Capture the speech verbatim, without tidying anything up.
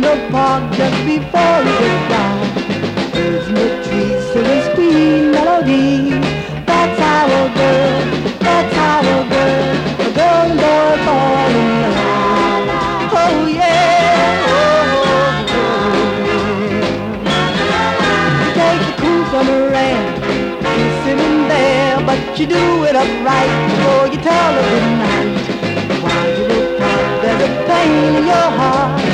the park just before you goodbye. Birds in the trees singing sweet melodies. That's how a girl, that's how a girl, a girl and boy fall in love. Oh yeah, oh, oh, oh. You take the cool summer rain, you're sitting there, but you do it upright before you tell her good night. While you look up, there's a pain in your heart.